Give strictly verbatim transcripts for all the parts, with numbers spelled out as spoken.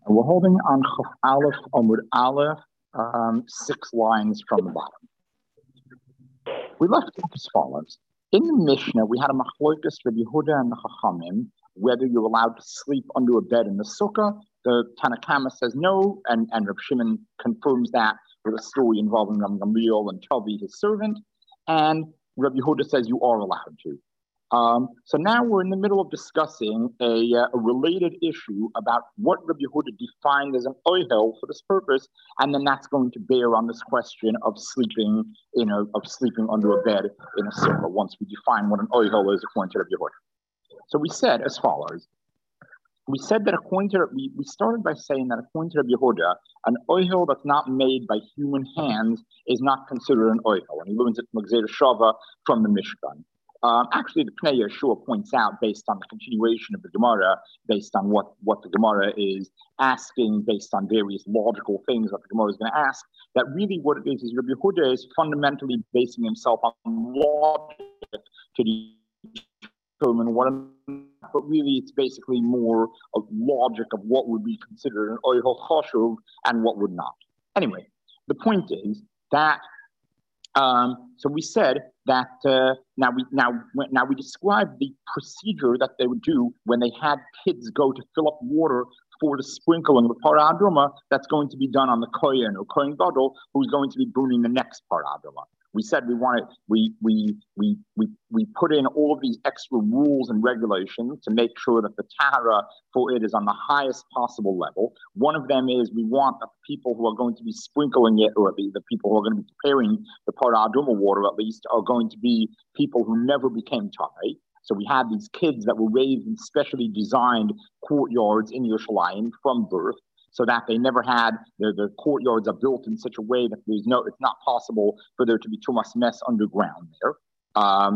And we're holding on Chaf Aleph Amud Aleph, um, six lines from the bottom. We left it as follows. In the Mishnah, we had a machlokas Rabbi Yehuda and the Chachamim, whether you're allowed to sleep under a bed in the sukkah. The Tanna Kamma says no, and, and Rabbi Shimon confirms that with a story involving Ram Gamliel and Tavi, his servant. And Rabbi Yehuda says you are allowed to. Um, so now we're in the middle of discussing a, uh, a related issue about what Rabbi Yehuda defined as an oihel for this purpose, and then that's going to bear on this question of sleeping, you know, of sleeping under a bed in a sukkah. Once we define what an oihel is according to Rabbi Yehuda, so we said as follows: we said that according to we, we started by saying that according to Rabbi Yehuda, an oihel that's not made by human hands is not considered an oihel, and he learns it from Gzeira Shava from the Mishkan. Um, actually, the Pnei Yeshua points out, based on the continuation of the Gemara, based on what, what the Gemara is asking, based on various logical things that the Gemara is going to ask, that really what it is is Rabbi Yehuda is fundamentally basing himself on logic to determine what, but really it's basically more of logic of what would be considered an oihel chashuv and what would not. Anyway, the point is that Um, so we said that uh, now we now now we described the procedure that they would do when they had kids go to fill up water for the sprinkling of the parah aduma. That's going to be done on the kohen or kohen gadol, who's going to be burning the next parah aduma. We said we wanted we we we we we put in all of these extra rules and regulations to make sure that the tahara for it is on the highest possible level. One of them is we want that the people who are going to be sprinkling it, or the, the people who are going to be preparing the parah aduma water at least, are going to be people who never became tahai. So we had these kids that were raised in specially designed courtyards in Yerushalayim from birth, so that they never had, the, the courtyards are built in such a way that there's no, it's not possible for there to be too much mess underground there. Um,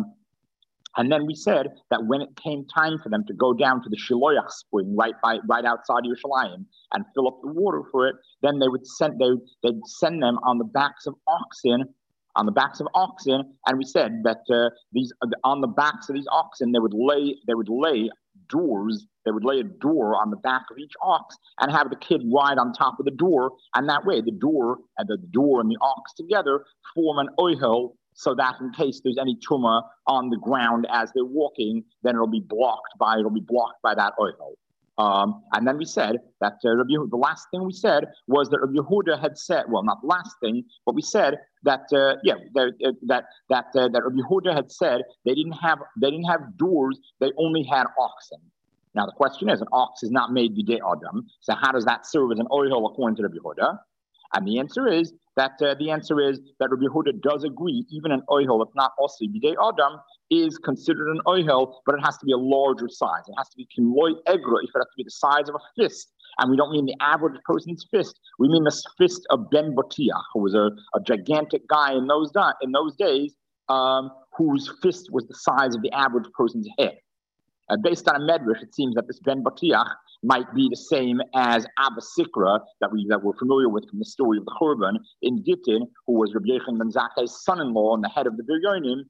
and then we said that when it came time for them to go down to the Shiloach spring right by, right outside Yerushalayim and fill up the water for it, then they would send, they, they'd send them on the backs of oxen, on the backs of oxen, and we said that uh, these, on the backs of these oxen, they would lay, they would lay doors. They would lay a door on the back of each ox and have the kid ride on top of the door. And that way, the door and the door and the ox together form an oihel, so that in case there's any tumah on the ground as they're walking, then it'll be blocked by it'll be blocked by that oihel. Um, and then we said that uh, Rabbi, the last thing we said was that Rabbi Yehuda had said, well, not the last thing, but we said that uh, yeah, that uh, that that uh, that Rabbi Yehuda had said they didn't have they didn't have doors, they only had oxen. Now the question is, an ox is not made b'dei adam, so how does that serve as an oihel according to Rabbi Yehuda? And the answer is that uh, the answer is that Rabbi Yehuda does agree, even an oihel, if not also b'dei adam, is considered an oihel, but it has to be a larger size. It has to be kimloi egra, if it has to be the size of a fist. And we don't mean the average person's fist. We mean the fist of Ben Batiach, who was a, a gigantic guy in those, di- in those days, um, whose fist was the size of the average person's head. Uh, based on a medrash, it seems that this Ben Batiach might be the same as Abba Sikra that we that we're familiar with from the story of the Churban in Gittin, who was Rabbi Yechon ben Zakkai's son-in-law and the head of the Biryonim.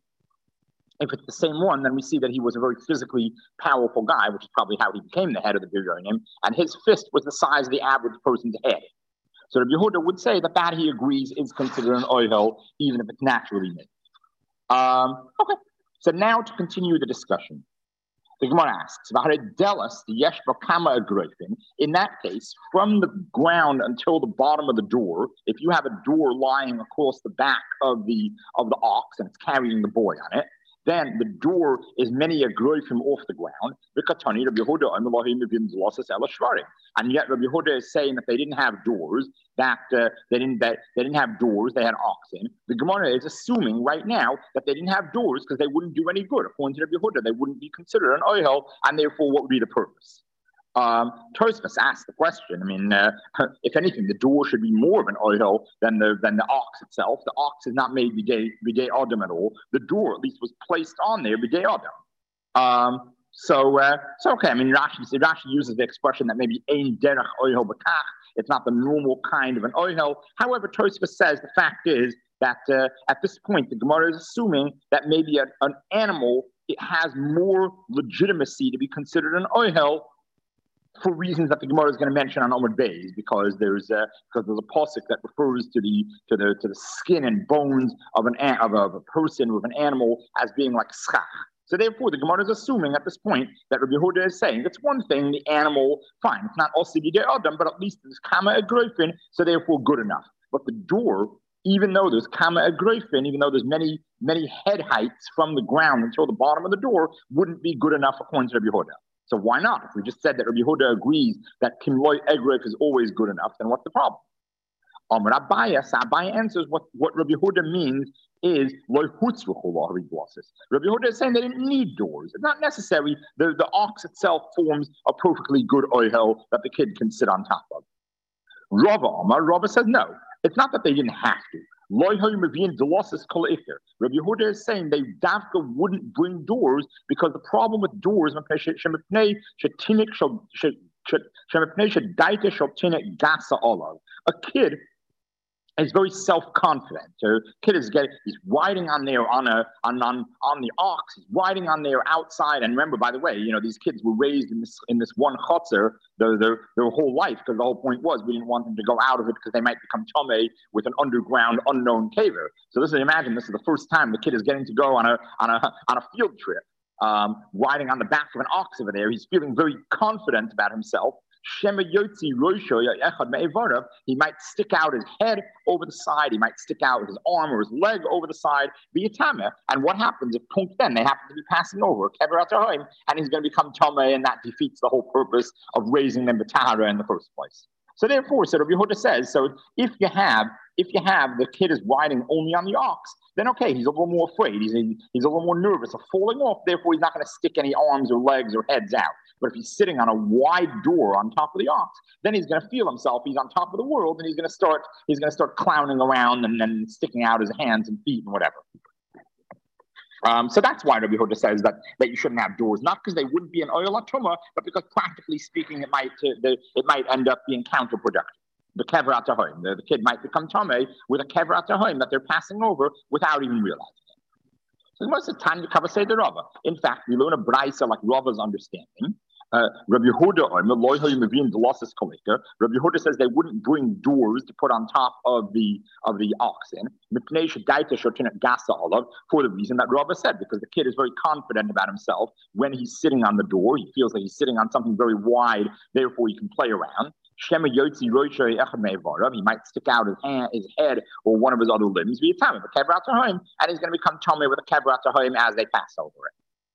If it's the same one, then we see that he was a very physically powerful guy, which is probably how he became the head of the Biryonim, and his fist was the size of the average person's head. So Rabbi Yehuda would say that that he agrees is considered an oihel, even if it's naturally made. Um, okay, so now to continue the discussion. The Gemara asks, in that case, from the ground until the bottom of the door, if you have a door lying across the back of the of the ox and it's carrying the boy on it, then the door is many a groifim off the ground. And yet Rabbi Yehuda is saying that they didn't have doors, that uh, they didn't that they didn't have doors, they had oxen. The Gemara is assuming right now that they didn't have doors because they wouldn't do any good. According to Rabbi Yehuda, they wouldn't be considered an oihel, and therefore what would be the purpose? Um, Tosfos asked the question. I mean, uh, if anything, the door should be more of an oihel than the than the ox itself. The ox is not made b'dei b'dei adam at all. The door, at least, was placed on there b'dei adam. Um, so, uh, so okay. I mean, Rashi, Rashi uses the expression that maybe ein derech oihel b'kach. It's not the normal kind of an oihel. However, Tosfos says the fact is that uh, at this point, the Gemara is assuming that maybe a, an animal it has more legitimacy to be considered an oihel for reasons that the Gemara is going to mention on Amud Beis, because there's a, because there's a pasuk that refers to the to the to the skin and bones of an of a, of a person with an animal as being like schach. So therefore, the Gemara is assuming at this point that Rabbi Yehuda is saying it's one thing, the animal, fine, it's not also b'dei adam, but at least there's kama agroifin, so therefore good enough. But the door, even though there's kama agroifin, even though there's many many head heights from the ground until the bottom of the door, wouldn't be good enough according to Rabbi Yehuda. So why not? If we just said that Rabbi Yehuda agrees that kimloi egroif is always good enough, then what's the problem? Amar Abaya, so Abaya answers what, what Rabbi Yehuda means is loy hutzruchu glosses. Rabbi Yehuda is saying they didn't need doors. It's not necessary. The, the ox itself forms a perfectly good oihel that the kid can sit on top of. Rava Amar, Rava says no. It's not that they didn't have to. Loy hoyimavin delosses kol iker. Rabbi Yehuda is saying they davka wouldn't bring doors because the problem with doors a kid is very self-confident. The kid is getting, he's riding on there on a on, on on the ox. He's riding on there outside. And remember, by the way, you know these kids were raised in this in this one chutzner their their their whole life, because the whole point was we didn't want them to go out of it because they might become tomei with an underground unknown caver. So this is imagine this is the first time the kid is getting to go on a on a on a field trip, um, riding on the back of an ox over there. He's feeling very confident about himself. He might stick out his head over the side. He might stick out his arm or his leg over the side. And what happens if then they happen to be passing over and he's going to become tomei, and that defeats the whole purpose of raising them to tahara in the first place. So therefore, so Rabbi Yehuda says, so if you have if you have the kid is riding only on the ox, then okay, he's a little more afraid. He's a, he's a little more nervous of falling off. Therefore, he's not going to stick any arms or legs or heads out. But if he's sitting on a wide door on top of the ox, then he's going to feel himself. He's on top of the world, and he's going to start. He's going to start clowning around and then sticking out his hands and feet and whatever. Um, so that's why Rabbi Yehuda says that, that you shouldn't have doors, not because they wouldn't be an oil atuma, but because practically speaking, it might uh, the, it might end up being counterproductive. The kever at home, the, the kid might become tomei with a kever at home that they're passing over without even realizing it. So most of the time you cover say the Rava. In fact, we learn a brisa like Rava's understanding. Uh, Rabbi Yehuda, Rabbi Yehuda says they wouldn't bring doors to put on top of the of the oxen for the reason that Rava said, because the kid is very confident about himself when he's sitting on the door. He feels like he's sitting on something very wide, therefore he can play around. He might stick out his hand, his head, or one of his other limbs, and he's going to become tomei with a kever home as they pass over it.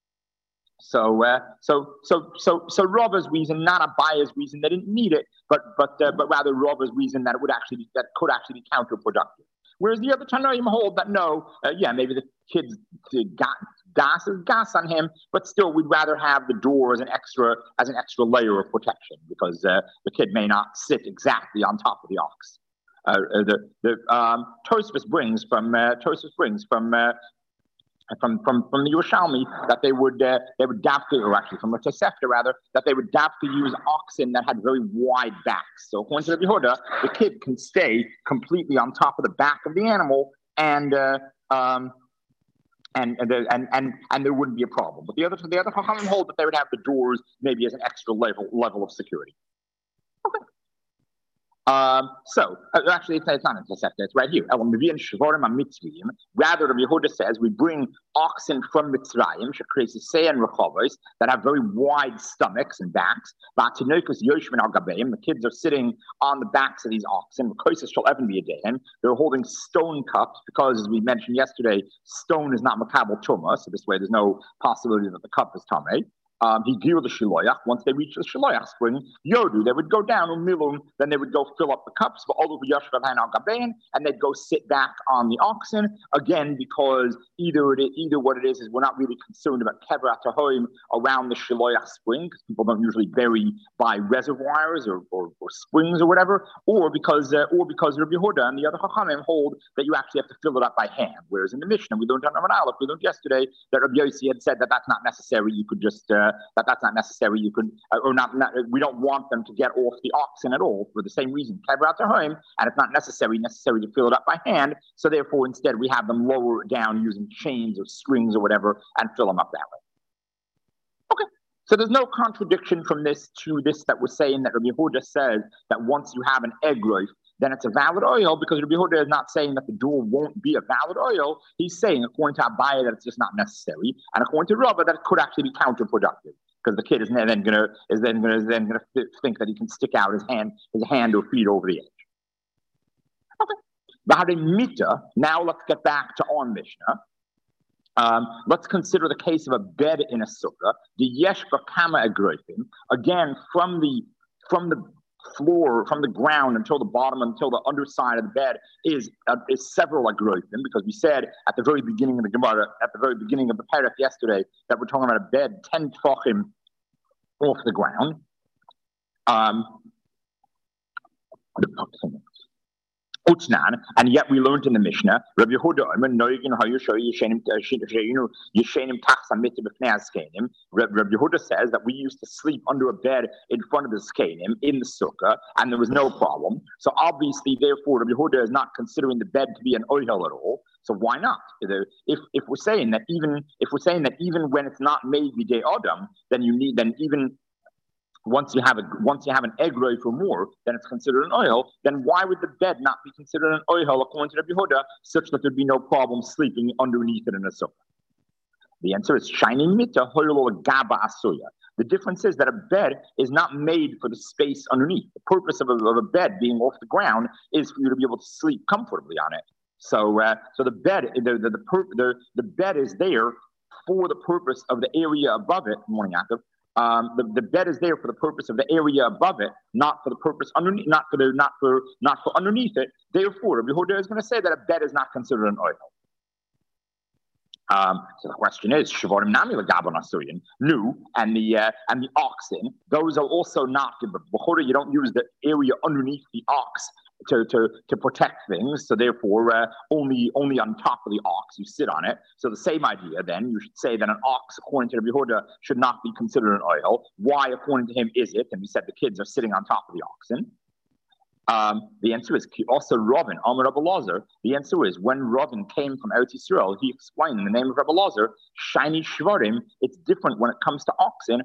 So, uh, so, so, so, so, Rava's reason, not Abaya's reason, they didn't need it, but, but, uh, but rather Rava's reason that it would actually, be, that could actually be counterproductive. Whereas the other Tanoim hold that no, uh, yeah, maybe the kids got gas is gas on him, but still we'd rather have the door as an extra, as an extra layer of protection, because uh, the kid may not sit exactly on top of the ox. Uh, the the um, Tosfos brings from uh, Tosfos brings from. Uh, From, from from the Yerushalmi that they would uh, they would dafka, or actually from the Tosefta rather, that they would dafka use oxen that had very wide backs. So according to Rabbi Yehuda, the kid can stay completely on top of the back of the animal, and uh, um, and and, and and and there wouldn't be a problem. But the other the other Chachamim hold that they would have the doors maybe as an extra level level of security. Okay. Um, so, uh, actually, it's, it's not in Tosefta, it's right here. Rather, Rabbi Yehuda says we bring oxen from Mitzrayim, and rechovos, that have very wide stomachs and backs. The kids are sitting on the backs of these oxen. They're holding stone cups because, as we mentioned yesterday, stone is not makabel tumah, so this way there's no possibility that the cup is tamei. Um, he grew the shiloyach. Once they reached the shiloyach spring, yodu, they would go down umilum, then they would go fill up the cups for all over yashvav al gabein, and they'd go sit back on the oxen again, because either it, either what it is is we're not really concerned about kever atahoim around the shiloyach spring, because people don't usually bury by reservoirs or, or, or springs or whatever, or because uh, or because Rabbi Yehuda and the other chachamim hold that you actually have to fill it up by hand. Whereas in the Mishnah, we learned on Rav Aleph, we learned yesterday that Rabbi Yossi had said that that's not necessary. You could just uh, that that's not necessary. You could, uh, or not, not. We don't want them to get off the oxen at all for the same reason. Kever at their home, and it's not necessary necessary to fill it up by hand. So therefore, instead, we have them lower it down using chains or strings or whatever, and fill them up that way. Okay. So there's no contradiction from this to this that we're saying that Rabbi Yehuda says that once you have an egg roif, then it's a valid oil, because Rabbi Yehuda is not saying that the dual won't be a valid oil. He's saying, according to Abaye, that it's just not necessary, and according to Rava, that it could actually be counterproductive, because the kid is then gonna is then gonna is then gonna think that he can stick out his hand his hand or feet over the edge. Okay. Bahari Mita. Now let's get back to our Mishnah. Um, let's consider the case of a bed in a sukkah. The yesh bakama agroifim. Again, from the from the floor, from the ground until the bottom, until the underside of the bed is uh, is several agroifim, because we said at the very beginning of the Gemara, at the very beginning of the paragraph yesterday, that we're talking about a bed ten tefachim off the ground. Um, Utsnan, and yet we learned in the Mishnah, Rabbi Yehuda, Rabbi Yehuda says that we used to sleep under a bed in front of the skenim in the sukkah, and there was no problem. So obviously, therefore, Rabbi Yehuda is not considering the bed to be an oihel at all. So why not? If if we're saying that even if we're saying that even when it's not made b'dei adam, then you need then even Once you have a once you have an egg roif or more, then it's considered an oil. Then why would the bed not be considered an oil according to Rabbi Yehuda, such that there'd be no problem sleeping underneath it in a sukkah? The answer is shiny mita hoylo gaba asuya. The difference is that a bed is not made for the space underneath. The purpose of a, of a bed being off the ground is for you to be able to sleep comfortably on it. So, uh, so the bed the the the, pur- the the bed is there for the purpose of the area above it. Morning, Yaakov. Um, the, the bed is there for the purpose of the area above it, not for the purpose underneath, not for the, not for, not for underneath it. Therefore, Rabbi Yehuda is going to say that a bed is not considered an oil. Um, so the question is, Shavorim Nami Lagabon Asuyin, new and the uh, and the oxen, those are also not. But you don't use the area underneath the ox to to to protect things. So therefore, uh, only only on top of the ox you sit on it. So the same idea. Then you should say that an ox, according to Rabbi Yehuda, should not be considered an oil. Why, according to him, is it? And we said the kids are sitting on top of the oxen. Um, the answer is also Ravin, Amar Rabbi Lazar. The answer is when Ravin came from Eretz Yisrael, he explained in the name of Rabbi Lazar, shiny shvarim. It's different when it comes to oxen.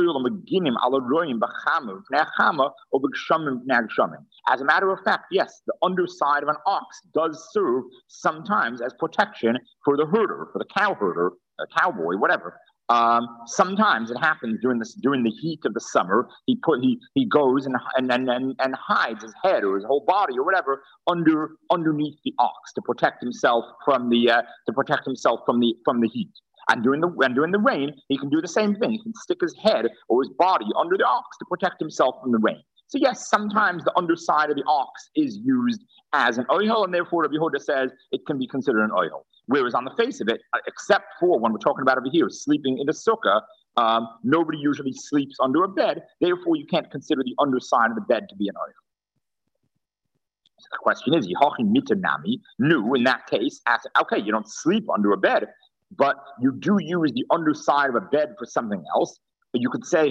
As a matter of fact, yes, the underside of an ox does serve sometimes as protection for the herder, for the cow herder, a cowboy, whatever. Um, sometimes it happens during this during the heat of the summer. He put he he goes and and and and hides his head or his whole body or whatever under underneath the ox to protect himself from the uh, to protect himself from the from the heat. And during the and during the rain, he can do the same thing. He can stick his head or his body under the ox to protect himself from the rain. So yes, sometimes the underside of the ox is used as an oil, and therefore Rabbi Yehuda says it can be considered an oil. Whereas on the face of it, except for when we're talking about over here, sleeping in a sukkah, um, nobody usually sleeps under a bed. Therefore, you can't consider the underside of the bed to be an oil. So the question is, Yihachin mitanami, new in that case, as okay, you don't sleep under a bed, but you do use the underside of a bed for something else. You could say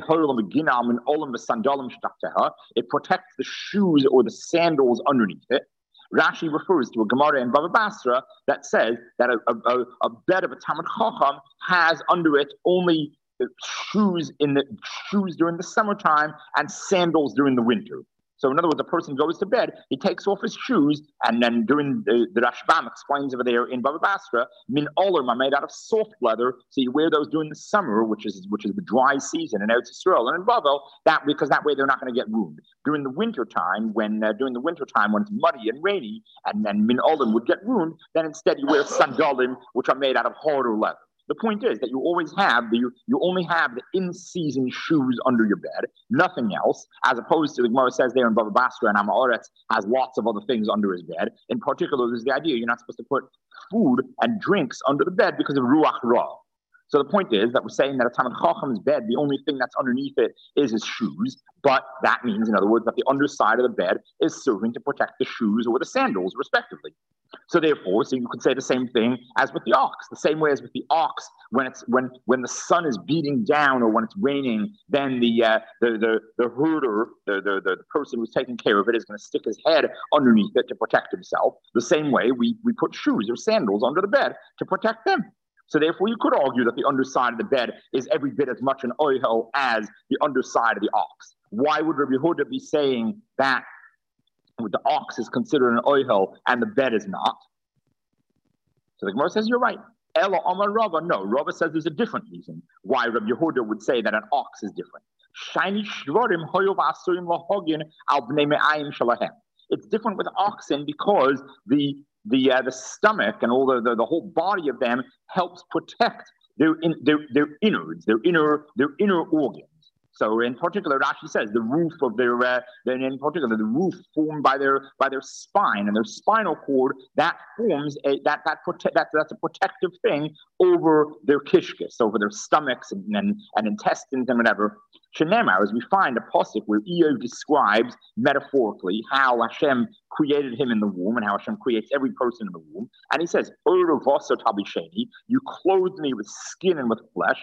it protects the shoes or the sandals underneath it. Rashi refers to a Gemara in Baba Basra that says that a, a, a bed of a Talmid Chacham has under it only shoes in the shoes during the summertime and sandals during the winter. So in other words, a person goes to bed, he takes off his shoes, and then during the, the Rashbam explains over there in Baba Basra, min olam are made out of soft leather, so you wear those during the summer, which is which is the dry season in Eretz Yisrael, and in Bavel, that because that way they're not going to get ruined. During the winter time, when uh, during the winter time when it's muddy and rainy, and then min olam would get ruined, then instead you wear sandalim, which are made out of harder leather. The point is that you always have the you, you only have the in-season shoes under your bed, nothing else, as opposed to the Gemara says there in Baba Basra and Amaretz has lots of other things under his bed. In particular, there's the idea you're not supposed to put food and drinks under the bed because of Ruach Ra. So the point is that we're saying that a Talmid Chacham's bed, the only thing that's underneath it is his shoes, but that means, in other words, that the underside of the bed is serving to protect the shoes or the sandals, respectively. So therefore, so you could say the same thing as with the ox. The same way as with the ox, when it's when when the sun is beating down or when it's raining, then the uh, the, the the herder, the, the the person who's taking care of it, is going to stick his head underneath it to protect himself. The same way we we put shoes or sandals under the bed to protect them. So therefore, you could argue that the underside of the bed is every bit as much an oihel as the underside of the ox. Why would Rabbi Yehuda be saying that the ox is considered an oihel and the bed is not? So the Gemara says, you're right. Ela Amar Rava, no. Rava says there's a different reason why Rabbi Yehuda would say that an ox is different. It's different with oxen because the the uh, the stomach and all the, the the whole body of them helps protect their in, their their innards, their inner their inner organs. So in particular, Rashi says the roof of their, uh, in particular, the roof formed by their by their spine and their spinal cord, that forms a that that prote- that that's a protective thing over their kishkis, over their stomachs and and, and intestines and whatever. Shenemar, as we find a pasuk where Iyov describes metaphorically how Hashem created him in the womb and how Hashem creates every person in the womb, and he says, "You clothed me with skin and with flesh,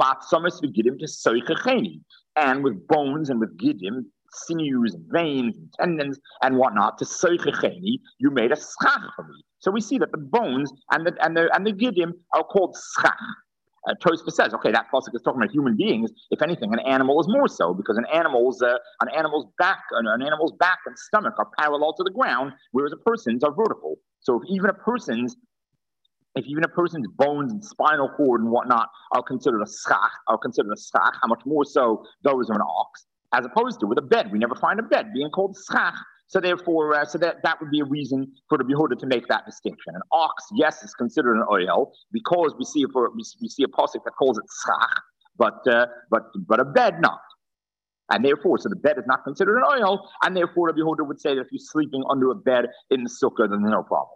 and with bones and with giddim, sinews and veins and tendons and whatnot, to soichecheni, you made a schach for me." So we see that the bones and the and the and the giddim are called schach. Uh, Tosfos says, okay, that pasuk is talking about human beings. If anything, an animal is more so because an animal's uh, an animal's back, an, an animal's back and stomach are parallel to the ground, whereas a person's are vertical. So if even a person's If even a person's bones and spinal cord and whatnot are considered a schach, are considered a schach, how much more so those of an ox, as opposed to with a bed. We never find a bed being called schach. So therefore, uh, so that, that would be a reason for the Yehuda to make that distinction. An ox, yes, is considered an oil because we see for we, we see a pasuk that calls it schach, but uh, but but a bed not. And therefore, so the bed is not considered an oil, and therefore the Yehuda would say that if you're sleeping under a bed in the sukkah, then there's no problem.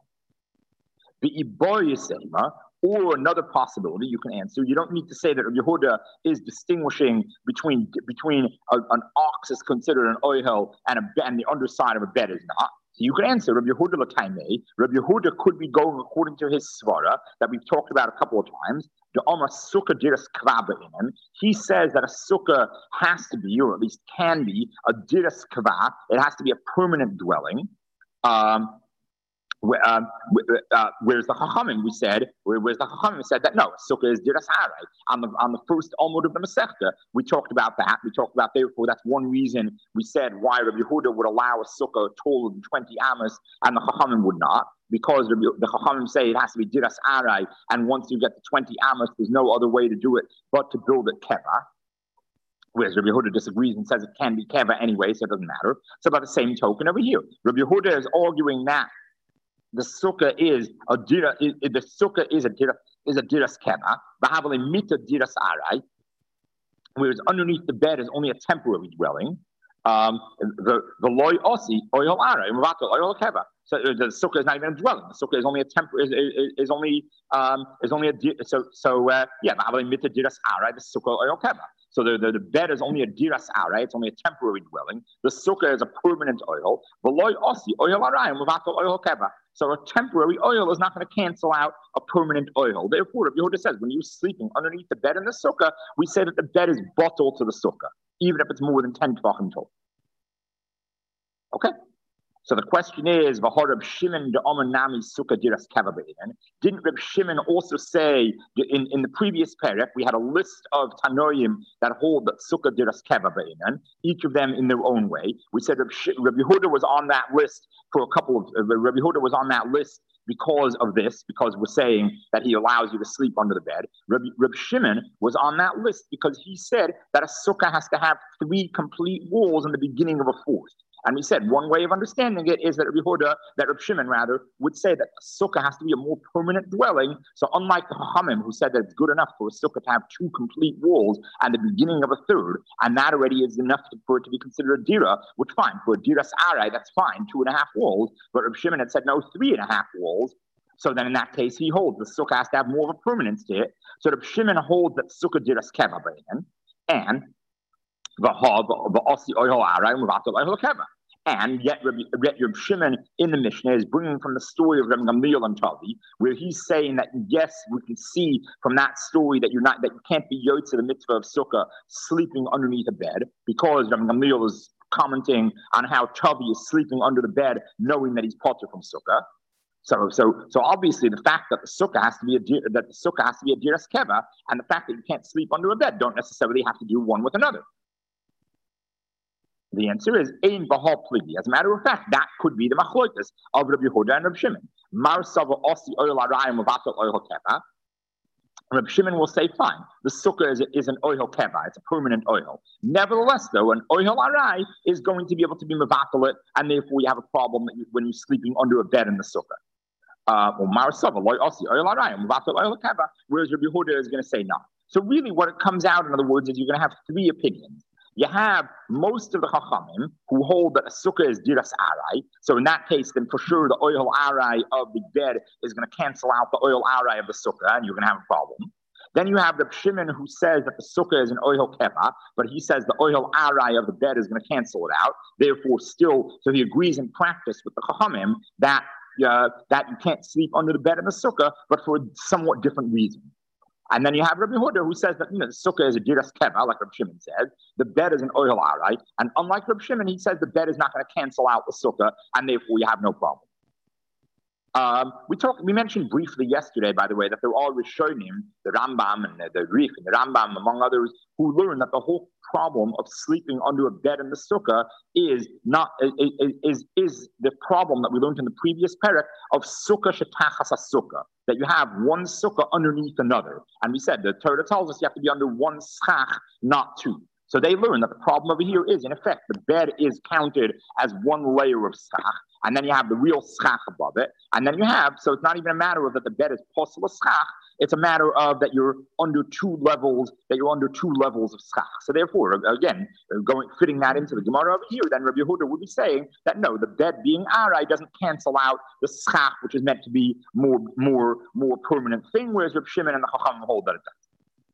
The Iboyasema, or another possibility you can answer, you don't need to say that Yehuda is distinguishing between between a, an ox is considered an oihel and, a, and the underside of a bed is not. So you can answer Rabbi Yehuda l'kaimei. Rabbi Yehuda could be going according to his svara that we've talked about a couple of times. The Omar Sukkah diras kvaba in him. He says that a sukkah has to be, or at least can be, a diras kva. It has to be a permanent dwelling. Um, Um, uh, whereas the Chachamim, we said, whereas the Chachamim said that no, sukkah is diras harai. On the on the first Almud of the Masechta, we talked about that. We talked about therefore that's one reason we said why Rabbi Yehuda would allow a sukkah taller than twenty amos and the Chachamim would not, because Rabbi, the Chachamim say it has to be diras harai, and once you get to twenty amos, there's no other way to do it but to build it keva. Whereas Rabbi Yehuda disagrees and says it can be keva anyway, so it doesn't matter. So by the same token over here, Rabbi Yehuda is arguing that the sukkah is a dira. The sukkah is a dira is a diras keva. V'havale mita diras arai. Whereas underneath the bed is only a temporary dwelling. Um, the the loy osi oil arai mavato oil keva. So the sukkah is not even a dwelling. The sukkah is only a temporary. Is, is, is only um is only a so so uh, yeah. V'havale mita diras arai. The sukkah oil keva. So the, the, the bed is only a diras arai. It's only a temporary dwelling. The sukkah is a permanent oil. The loy osi oil arai mavato oil keva. So a temporary oil is not going to cancel out a permanent oil. Therefore, Rabbi Yehuda says, when you're sleeping underneath the bed in the sukkah, we say that the bed is bottled to the sukkah, even if it's more than ten tvachim tall. Okay? So the question is, V'horab Shimon de Omanami Sukkah Diras Keva Be'inen. Didn't Reb Shimon also say, in, in the previous parak, we had a list of Tanoim that hold that Sukkah Diras Keva Be'inen, each of them in their own way. We said Reb, Sh- Reb Yehuda was on that list for a couple of, uh, Reb Yehuda was on that list because of this, because we're saying that he allows you to sleep under the bed. Reb, Reb Shimon was on that list because he said that a sukkah has to have three complete walls in the beginning of a fourth. And we said one way of understanding it is that Rabbi Yehuda, that Reb Shimon rather, would say that a sukkah has to be a more permanent dwelling. So unlike the Chachamim, who said that it's good enough for a sukkah to have two complete walls and the beginning of a third, and that already is enough to, for it to be considered a dira, which fine, for a diras arai, that's fine, two and a half walls. But Reb Shimon had said no, three and a half walls. So then in that case, he holds the sukkah has to have more of a permanence to it. So Reb Shimon holds that sukkah diras keva beinen, and and yet Rabbi, Rabbi Shimon in the Mishnah is bringing from the story of Rabbi Gamliel and Tavi, where he's saying that yes, we can see from that story that you're not that you can't be yotze the mitzvah of sukkah sleeping underneath a bed, because Rabbi Gamliel is commenting on how Tavi is sleeping under the bed, knowing that he's potter from sukkah. So, so, so obviously, the fact that the sukkah has to be a that the sukkah has to be a diras keva, and the fact that you can't sleep under a bed don't necessarily have to do one with another. The answer is ein bahal pligi. As a matter of fact, that could be the machlokas of Rabbi Yehuda and Rabbi Shimon. Mar sava osi oil arayim uvatal oil keva. Rabbi Shimon will say, fine, the sukkah is, is an oil keva, it's a permanent oil. Nevertheless, though, an oil aray is going to be able to be mevatal it, and therefore you have a problem when you're sleeping under a bed in the sukkah. Uh, whereas Rabbi Yehuda is going to say no. So really what it comes out, in other words, is you're going to have three opinions. You have most of the Chachamim who hold that a sukkah is diras aray. So in that case, then for sure the oil aray of the bed is going to cancel out the oil aray of the sukkah, and you're going to have a problem. Then you have the Shimon who says that the sukkah is an oil keva, but he says the oil aray of the bed is going to cancel it out. Therefore, still, so he agrees in practice with the Chachamim that Uh, that you can't sleep under the bed in the sukkah, but for a somewhat different reason. And then you have Rabbi Yehuda who says that you know, the sukkah is a diras keva, like Rabbi Shimon says. The bed is an oil aray, and unlike Rabbi Shimon, he says the bed is not going to cancel out the sukkah, and therefore you have no problem. Um, we talked. We mentioned briefly yesterday, by the way, that there are Rishonim, the Rambam and the, the Rif and the Rambam, among others, who learn that the whole problem of sleeping under a bed in the sukkah is not is is, is the problem that we learned in the previous parak of sukkah shetachas sukkah, that you have one sukkah underneath another. And we said the Torah tells us you have to be under one schach, not two. So they learn that the problem over here is, in effect, the bed is counted as one layer of schach, and then you have the real schach above it, and then you have, so it's not even a matter of that the bed is possible schach, it's a matter of that you're under two levels, that you're under two levels of schach. So therefore, again, going fitting that into the Gemara over here, then Rabbi Yehuda would be saying that no, the bed being aray doesn't cancel out the schach, which is meant to be more, more, more permanent thing, whereas Rabbi Shimon and the Chacham hold that it does.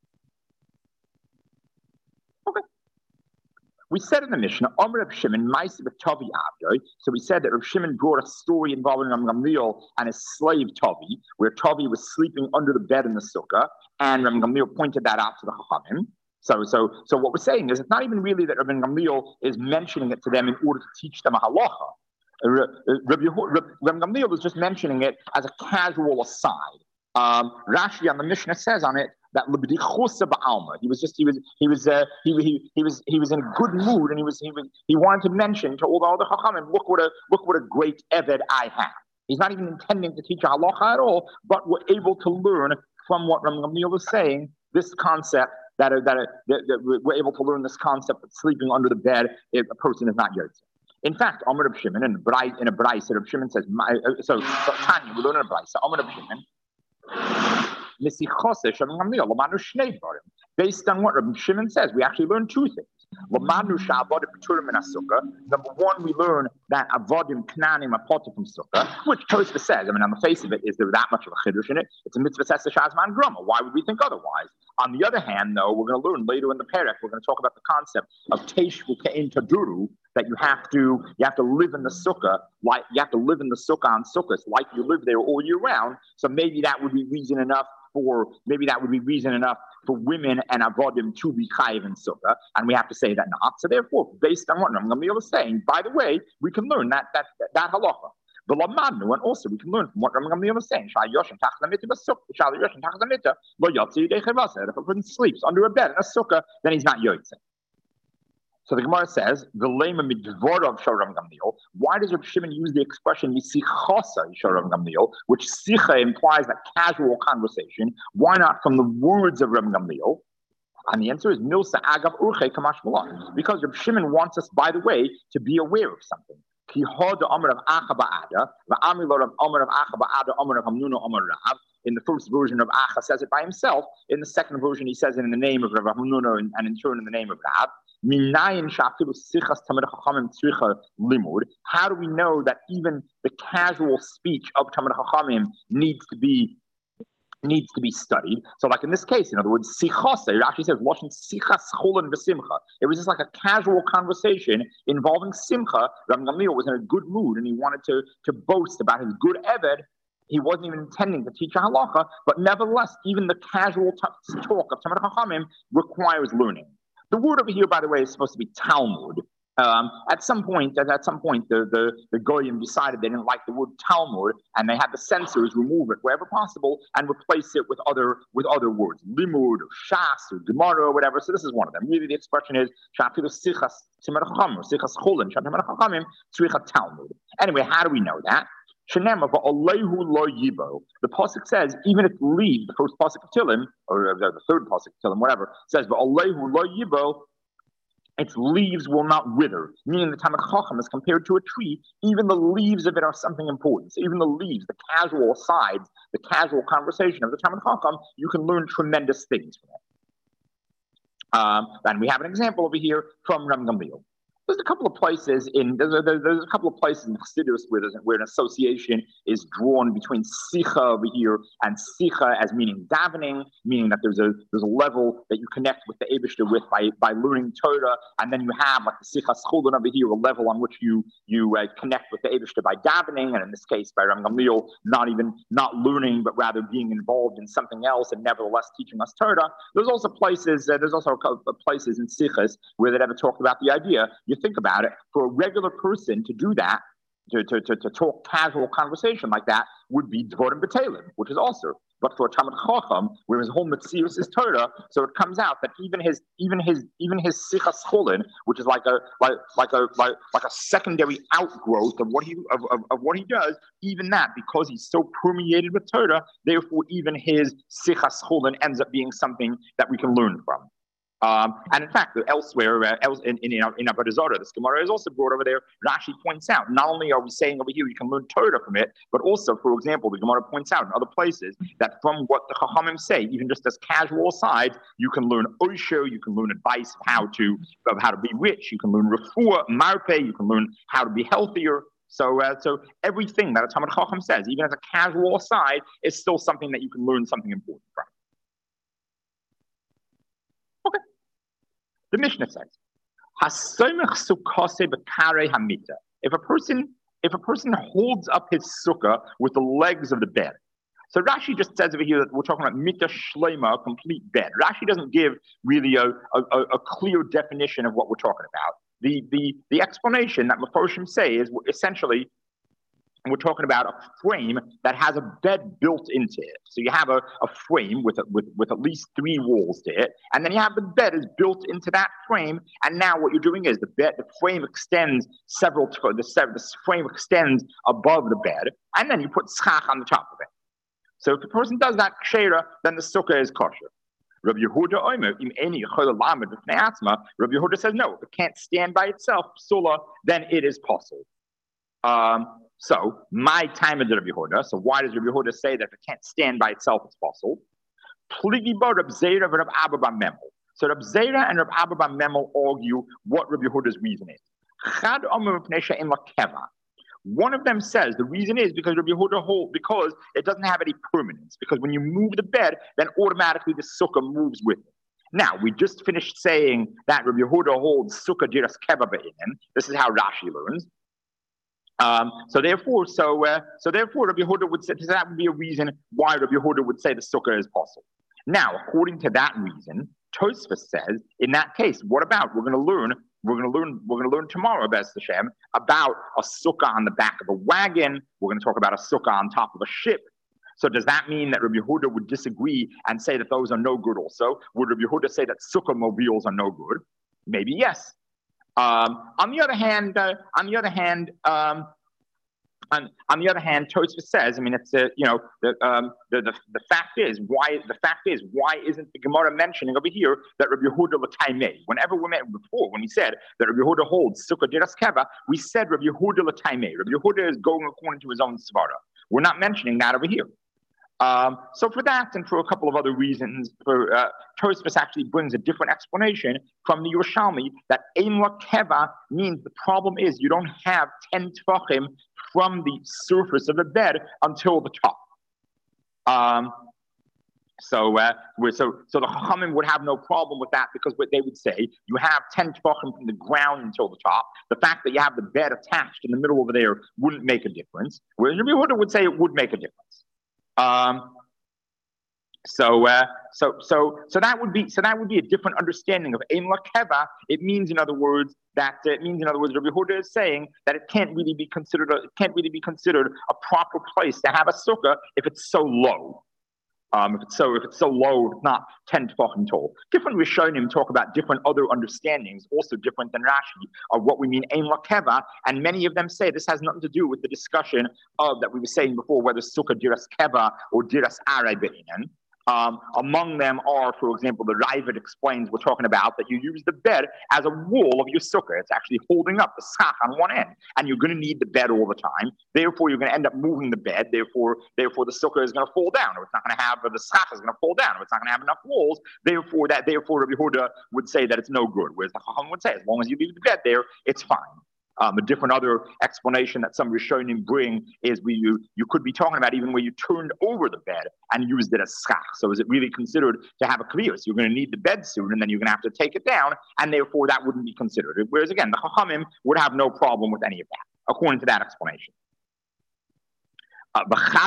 Okay. We said in the Mishnah, Amr Reb Shimon, Maisi B'Tavi Avdoi. So we said that Reb Shimon brought a story involving Ram Gamliel and his slave Tavi, where Tavi was sleeping under the bed in the sukkah, and Ram Gamliel pointed that out to the Chachamim. So, so, so what we're saying is, it's not even really that Rabbi Gamliel is mentioning it to them in order to teach them a halacha. Rabbi Gamliel was just mentioning it as a casual aside. Um, Rashi on the Mishnah says on it that he was just he was he was uh, he, he he was he was in a good mood, and he was he was he wanted to mention to all the other chachamim, look what a look what a great eved I have. He's not even intending to teach a halacha at all, but we're able to learn from what Ram Gamliel was saying this concept that that, that, that we're able to learn this concept of sleeping under the bed if a person is not yotze. In fact, Amar Reb Shimon in a brayse in a brayse, Reb Shimon says, my, uh, so, so Tanya, we learn in a brayse. Amar Reb Shimon. Based on what Rabbi Shimon says, we actually learn two things. Number one, we learn that avodim knanim apotu from sukkah, which Tosfos says, I mean, on the face of it, is there that much of a chiddush in it? It's a mitzvah sesa shazman grama. Why would we think otherwise? On the other hand, though, we're going to learn later in the parak, we're going to talk about the concept of teishvu ke'in taduru, that you have to you have to live in the sukkah, like you have to live in the sukkah on sukkahs, like you live there all year round. So maybe that would be reason enough for maybe that would be reason enough for women and avodim to be chayiv in sukkah, and we have to say that not. So therefore, based on what Ram Gamliel is saying, by the way, we can learn that that that, that halacha. The lamadnu, and also we can learn from what Ram Gamliel is saying. If a person sleeps under a bed in a sukkah, then he's not yotze. So the Gemara says, the lema midvorov Ram Gamliel. Why does Reb Shimon use the expression yisichasa Ram Gamliel, which sicha implies that casual conversation? Why not from the words of Reb Gamliel? And the answer is milsa agav urche kamash malon, because Reb Shimon wants us, by the way, to be aware of something. Ki hod amar of acha ba'ada, va'amilor of amar of acha ba'ada, amar of hamnuna amar rav. In the first version of Acha says it by himself. In the second version, he says it in the name of Rav Hamnuna and, and in turn in the name of Rav. How do we know that even the casual speech of Talmid Chachamim needs to be needs to be studied? So, like in this case, in other words, sichase, it actually says Lashon sichas chulin v'simcha. It was just like a casual conversation involving simcha. Rav Gamliel was in a good mood and he wanted to to boast about his good eved. He wasn't even intending to teach a halacha, but nevertheless, even the casual t- talk of Talmid Chachamim requires learning. The word over here, by the way, is supposed to be Talmud. Um, at some point, at, at some point, the, the, the Goyim decided they didn't like the word Talmud, and they had the censors remove it wherever possible and replace it with other with other words, Limud or Shas or Gemara or whatever. So this is one of them. Really, the expression is Shafilu Sichas Timeracham, Sichas Chulin, Shafilu Tzricha Talmud. Anyway, how do we know that? The pasuk says, even if leaves, the first pasuk of Tilim, or the third pasuk of Tilim, whatever, says, "V'alehu lo yibo," its leaves will not wither. Meaning the Talmud Chacham is compared to a tree. Even the leaves of it are something important. So even the leaves, the casual sides, the casual conversation of the Talmud Chacham, you can learn tremendous things from it. Um, and we have an example over here from Ram Gamliel. There's a couple of places in there's a, there's a couple of places in Chassidus where there's where an association is drawn between sicha over here and sicha as meaning davening, meaning that there's a there's a level that you connect with the Eibishter with by by learning Torah, and then you have like the sicha schulin over here, a level on which you you uh, connect with the Eibishter by davening, and in this case by Ram Gamliel, not even not learning but rather being involved in something else and nevertheless teaching us Torah. There's also places uh, there's also places in sichas where they never talked about the idea. You think about it, for a regular person to do that, to, to, to, to talk casual conversation like that, would be Dvorim B'Telim, which is also. But for a Talmud Chacham, where his whole Metzius is Torah, so it comes out that even his even his even his Sichas Cholin, which is like a like like a like, like a secondary outgrowth of what he of, of, of what he does, even that, because he's so permeated with Torah, therefore even his Sichas Cholin ends up being something that we can learn from. Um, and in fact, elsewhere, uh, else in, in, in, in Avodah Zarah, this Gemara is also brought over there. Rashi points out, not only are we saying over here you can learn Torah from it, but also, for example, the Gemara points out in other places that from what the Chachamim say, even just as casual sides, you can learn Osher, you can learn advice of how to of how to be rich, you can learn Refuah, Marpeh, you can learn how to be healthier. So, uh, so everything that a Talmud Chacham says, even as a casual aside, is still something that you can learn something important from. Okay. The Mishnah says, if a person if a person holds up his sukkah with the legs of the bed. So Rashi just says over here that we're talking about mita shlema, a complete bed. Rashi doesn't give really a, a, a clear definition of what we're talking about. The the the explanation that Mefarshim say is essentially, and we're talking about a frame that has a bed built into it. So you have a, a frame with, a, with with at least three walls to it, and then you have the bed is built into that frame. And now what you're doing is the bed, the frame extends several. The, the frame extends above the bed, and then you put schach on the top of it. So if the person does that kshera, then the sukkah is kosher. Rabbi Yehuda Omer, im eni chol lamed b'fnei atzma. Rabbi Yehuda says no, if it can't stand by itself, psula, then it is possible. Um, So, my time is Rabbi Yehuda. So, why does Rabbi Yehuda say that if it can't stand by itself, it's possible? Pligi ba Rab Zera and Rab Abba bar Memel. So, Rab Zera and Rab Abba bar Memel argue what Rabbi Yehuda's reason is. Chad Omer Pnei She'en la Keva. One of them says the reason is because Rabbi Yehuda holds because it doesn't have any permanence. Because when you move the bed, then automatically the sukkah moves with it. Now, we just finished saying that Rabbi Yehuda holds sukkah diras keva be'inem. This is how Rashi learns. Um, so therefore, so uh, so therefore, Rabbi Yehuda would say that would be a reason why Rabbi Yehuda would say the sukkah is possible. Now, according to that reason, Tosfos says in that case, what about we're going to learn we're going to learn we're going to learn tomorrow, B'ez Hashem, about a sukkah on the back of a wagon. We're going to talk about a sukkah on top of a ship. So does that mean that Rabbi Yehuda would disagree and say that those are no good? Also, would Rabbi Yehuda say that sukkah mobiles are no good? Maybe yes. Um, on the other hand, uh, on the other hand, um, on, on the other hand, Tosfos says, I mean, it's uh, you know, the, um, the the the fact is why the fact is why isn't the Gemara mentioning over here that Rabbi Yehuda l'taimei? Whenever we met before, when he said that Rabbi Yehuda holds sukkah diras keva, we said Rabbi Yehuda l'taimei. Rabbi Yehuda is going according to his own svara. We're not mentioning that over here. Um, so for that and for a couple of other reasons, for, uh, Tosfos actually brings a different explanation from the Yerushalmi that Ein La Keva means the problem is you don't have ten tefachim from the surface of the bed until the top. Um, so, uh, so, so the Chachamim would have no problem with that because what they would say, you have ten tefachim from the ground until the top. The fact that you have the bed attached in the middle over there wouldn't make a difference. Whereas Rabbi Yehuda would say it would make a difference. Um, So, uh, so, so, so that would be so that would be a different understanding of ein lakeva. It means, in other words, that uh, it means, in other words, Rabbi Yehuda is saying that it can't really be considered a, it can't really be considered a proper place to have a sukkah if it's so low. Um, if it's so if it's so low, it's not ten tefachim tall. Different Rishonim talk about different other understandings, also different than Rashi, of what we mean ein lakeva, and many of them say this has nothing to do with the discussion of that we were saying before, whether sukkah diras keva or diras aray be'inan. Um, among them are, for example, the Raavad explains, we're talking about that you use the bed as a wall of your sukkah. It's actually holding up the schach on one end, and you're going to need the bed all the time. Therefore, you're going to end up moving the bed. Therefore, therefore the sukkah is going to fall down, or it's not going to have, or the schach is going to fall down, or it's not going to have enough walls. Therefore, that therefore Rabbi Yehuda would say that it's no good, whereas the Chacham would say, as long as you leave the bed there, it's fine. Um, a different other explanation that some Rishonim bring is we you, you could be talking about even where you turned over the bed and used it as schach. So is it really considered to have a kliyus? You're going to need the bed soon, and then you're going to have to take it down, and therefore that wouldn't be considered. Whereas again, the Chachamim would have no problem with any of that, according to that explanation. Uh,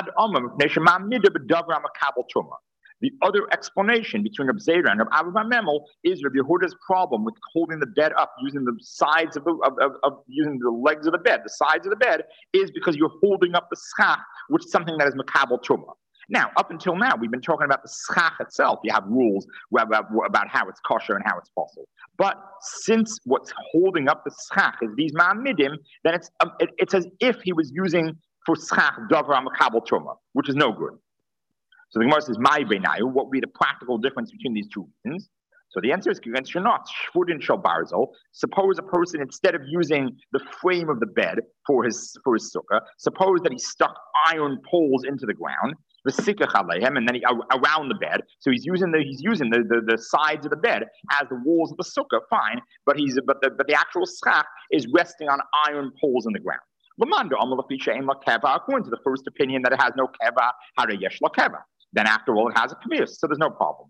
The other explanation between Reb Zera and Reb Abba bar Memel is Reb Yehuda's problem with holding the bed up using the sides of the of, of, of using the legs of the bed, the sides of the bed, is because you're holding up the schach, which is something that is makabel truma. Now, up until now, we've been talking about the schach itself. You have rules about, about how it's kosher and how it's possible. But since what's holding up the schach is these ma'amidim, then it's um, it, it's as if he was using for schach davar makabel truma, which is no good. So the Gemara says, "My beinayu." What would be the practical difference between these two reasons? So the answer is, "Against you're not shvudin shel barzel." Suppose a person, instead of using the frame of the bed for his for his sukkah, suppose that he stuck iron poles into the ground, the sikach aleihem, and then he around the bed. So he's using the he's using the, the, the sides of the bed as the walls of the sukkah. Fine, but he's but the but the actual schach is resting on iron poles in the ground. According to the first opinion that it has no keva, hare yesh la keva. Then after all, it has a kaviyus, so there's no problem.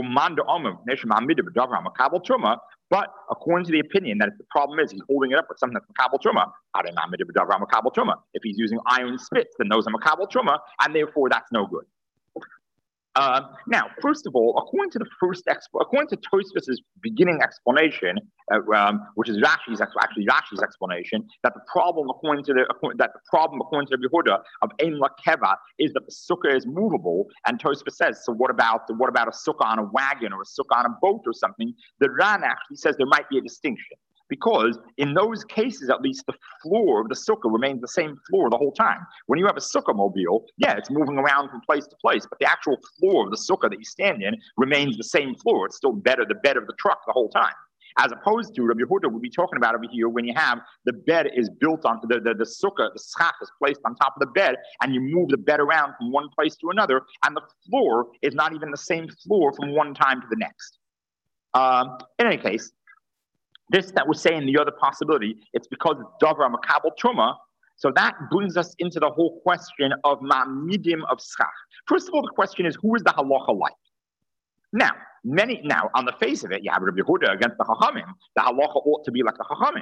But according to the opinion that the problem is he's holding it up with something that's makabel truma. If he's using iron spits, then those are makabel truma, and therefore that's no good. Uh, now, first of all, according to the first, expo- according to Tosfos's beginning explanation, uh, um, which is Rashi's actually Rashi's explanation, that the problem, according to the according, that the problem, according to the Yehuda of ein lakeva, is that the sukkah is movable. And Tosfos says, so what about what about a sukkah on a wagon or a sukkah on a boat or something? The Ran actually says there might be a distinction. Because in those cases, at least, the floor of the sukkah remains the same floor the whole time. When you have a sukkah mobile, yeah, it's moving around from place to place, but the actual floor of the sukkah that you stand in remains the same floor. It's still better the bed of the truck the whole time. As opposed to Rabbi Yehuda, we'll be talking about over here when you have the bed is built on the, the, the sukkah, the schach is placed on top of the bed, and you move the bed around from one place to another, and the floor is not even the same floor from one time to the next. Um, in any case, this that we're saying the other possibility, it's because it's davar makabel truma. So that brings us into the whole question of ma'amidim of schach. First of all, the question is, who is the halacha like? Now, many now on the face of it, you have Rabbi Yehuda against the Chachamim. The halacha ought to be like the Chachamim.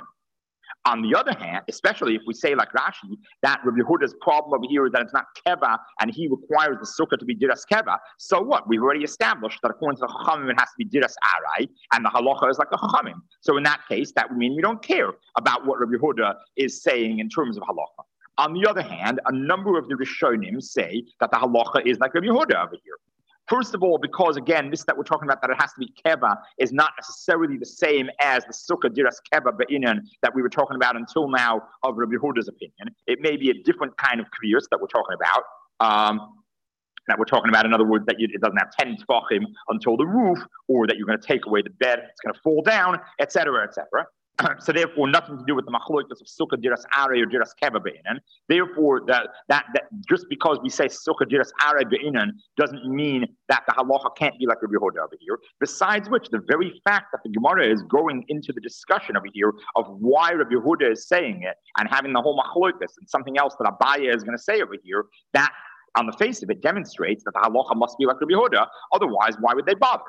On the other hand, especially if we say like Rashi, that Rabbi Yehuda's problem over here is that it's not keva, and he requires the sukkah to be diras keva. So what? We've already established that according to the Chachamim, it has to be diras aray, and the halacha is like the Chachamim. So in that case, that would mean we don't care about what Rabbi Yehuda is saying in terms of halacha. On the other hand, a number of the Rishonim say that the halacha is like Rabbi Yehuda over here. First of all, because again, this that we're talking about, that it has to be keva, is not necessarily the same as the sukkah diras keva be'inan that we were talking about until now of Rabbi Yehuda's opinion. It may be a different kind of kriyus that we're talking about. Um, that we're talking about, in other words, that you, it doesn't have ten tefachim until the roof, or that you're going to take away the bed, it's going to fall down, et cetera, et cetera. So therefore, nothing to do with the machlokas of sukkah diras aray or diras keva be'inan. Therefore, that, that that just because we say sukkah diras aray be'inan doesn't mean that the halacha can't be like Rabbi Yehuda over here. Besides which, the very fact that the Gemara is going into the discussion over here of why Rabbi Yehuda is saying it and having the whole machlokas and something else that Abaya is going to say over here, that on the face of it demonstrates that the halacha must be like Rabbi Yehuda. Otherwise, why would they bother?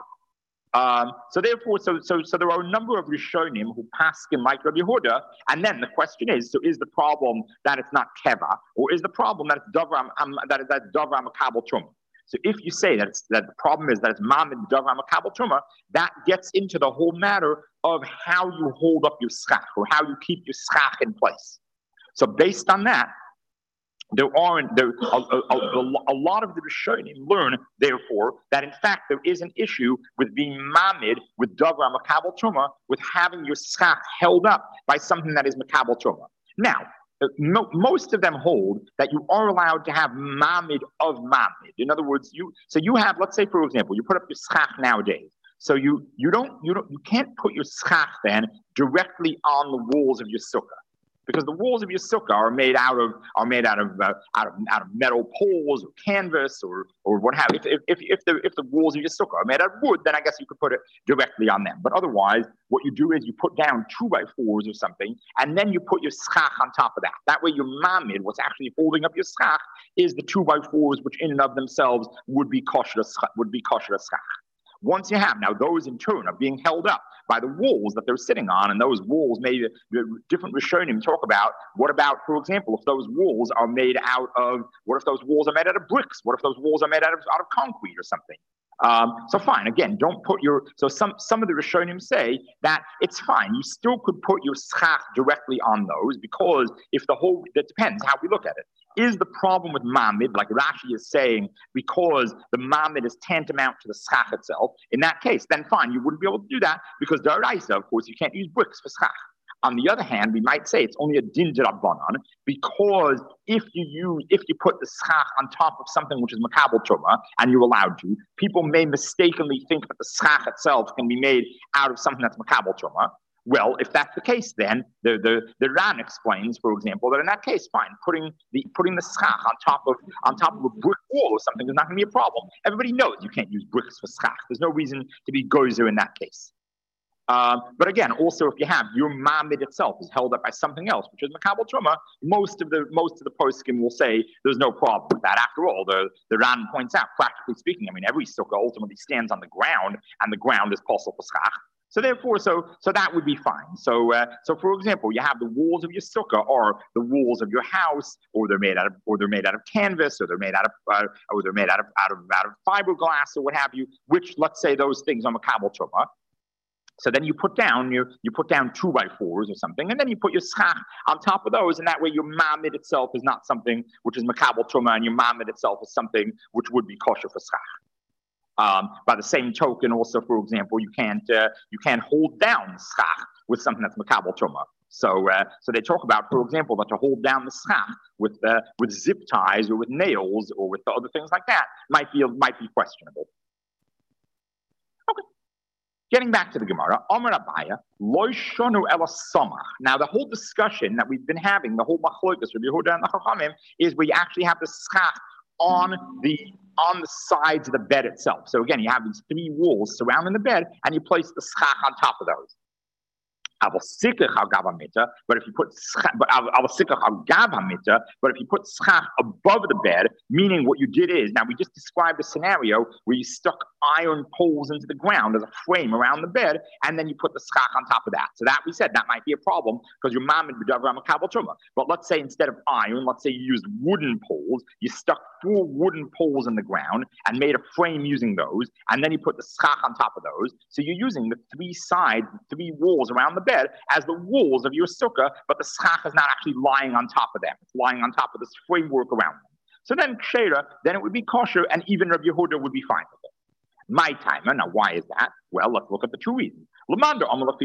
Um, so therefore, so so so there are a number of Rishonim who paskin like Rabbi Yehuda, and then the question is: so is the problem that it's not keva, or is the problem that it's davar um, that that davar makabel truma? So if you say that, it's, that the problem is that it's mamid davar makabel truma, that gets into the whole matter of how you hold up your schach or how you keep your schach in place. So based on that, there aren't there a, a, a, a lot of the Rishonim learn, therefore, that in fact there is an issue with being mamid with davar makabel truma, with having your schach held up by something that is makabel truma. Now, no, most of them hold that you are allowed to have mamid of mamid. In other words, you so you have, let's say for example, you put up your schach nowadays. So you you don't you don't you can't put your schach then directly on the walls of your sukkah, because the walls of your sukkah are made out of are made out of uh, out of out of metal poles or canvas or or what have you. If if if the if the walls of your sukkah are made out of wood, then I guess you could put it directly on them. But otherwise, what you do is you put down two by fours or something, and then you put your schach on top of that. That way, your mamid, what's actually holding up your schach, is the two by fours, which in and of themselves would be kosher would be kosher schach. Once you have, now those in turn are being held up by the walls that they're sitting on, and those walls, maybe different Rishonim talk about, what about, for example, if those walls are made out of, what if those walls are made out of bricks? What if those walls are made out of, out of concrete or something? Um, so fine, again, don't put your, so some, some of the Rishonim say that it's fine. You still could put your schach directly on those, because if the whole, that depends how we look at it. Is the problem with mamid, like Rashi is saying, because the mamid is tantamount to the schach itself? In that case, then fine, you wouldn't be able to do that, because the Oraisa, of course, you can't use bricks for schach. On the other hand, we might say it's only a din d'Rabbanan, because if you use, if you put the schach on top of something which is makabel truma, and you're allowed to, people may mistakenly think that the schach itself can be made out of something that's makabel truma. Well, if that's the case, then the the the Ran explains, for example, that in that case, fine, putting the putting the schach on top of on top of a brick wall or something is not going to be a problem. Everybody knows you can't use bricks for schach. There's no reason to be gozer in that case. Um, but again, also if you have your mamid itself is held up by something else, which is makabel truma, most of the most of the poskim will say there's no problem with that. After all, the the Ran points out, practically speaking, I mean, every sukkah ultimately stands on the ground, and the ground is possible for schach. So therefore, so so that would be fine. So uh, so for example, you have the walls of your sukkah are the walls of your house, or they're made out of or they're made out of canvas, or they're made out of uh, or they're made out of out of out of fiberglass, or what have you. Which, let's say those things are makabel truma. So then you put down you you put down two by fours or something, and then you put your schach on top of those, and that way your mamid itself is not something which is makabel truma, and your mamid itself is something which would be kosher for schach. Um, by the same token, also, for example, you can't uh, you can't hold down schach with something that's makabel truma. So, uh, so they talk about, for example, that to hold down the schach with uh, with zip ties or with nails or with other things like that might be might be questionable. Okay, getting back to the Gemara, Amar Abaya, Lo shonu ela samach. Now, the whole discussion that we've been having, the whole machlokas, Rabbi Yehuda and the Chachamim, is where you actually have the schach on the on the sides of the bed itself. So again, you have these three walls surrounding the bed, and you place the schach on top of those. But if you put but but if you put schach above the bed, meaning what you did is, now we just described a scenario where you stuck iron poles into the ground as a frame around the bed, and then you put the schach on top of that. So that we said that might be a problem because your mamid b'davar makabel truma. But let's say instead of iron, let's say you used wooden poles, you stuck four wooden poles in the ground and made a frame using those, and then you put the schach on top of those. So you're using the three sides, the three walls around the bed as the walls of your sukkah, but the schach is not actually lying on top of them. It's lying on top of this framework around them. So then kshera, then it would be kosher, and even Rabbi Yehuda would be fine with it. My timer, now why is that? Well, let's look at the two reasons. According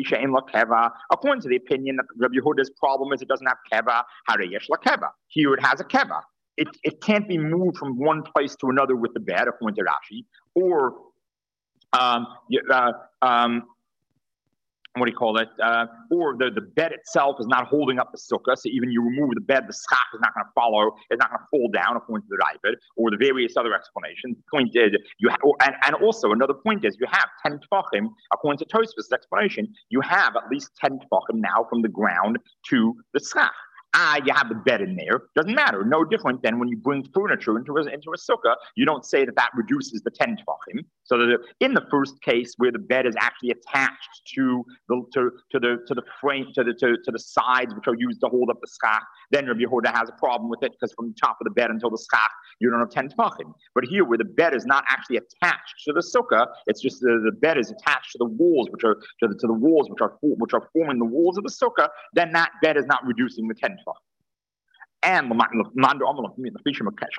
to the opinion that Rabbi Yehuda's problem is it doesn't have keva, hareyesh la keva. Here it has a keva. It, it can't be moved from one place to another with the bed, according to Rashi, or um, uh, um, what do you call it? Uh, or the, the bed itself is not holding up the sukkah, so even you remove the bed, the schach is not going to follow, it's not going to fall down according to the Ravid, or the various other explanations. The point is, you ha- or, and, and also another point is, you have ten tefachim, according to Tosfos' explanation, you have at least ten tefachim now from the ground to the schach. Ah, you have the bed in there. Doesn't matter. No different than when you bring furniture into a, into a sukkah. You don't say that that reduces the ten tefachim. So that in the first case, where the bed is actually attached to the to, to the to the frame to the to, to the sides which are used to hold up the schach, then Rabbi Yehuda has a problem with it because from the top of the bed until the schach you don't have ten tefachim. But here, where the bed is not actually attached to the sukkah, it's just the, the bed is attached to the walls which are to the, to the walls which are which are forming the walls of the sukkah. Then that bed is not reducing the ten tefachim. And and according to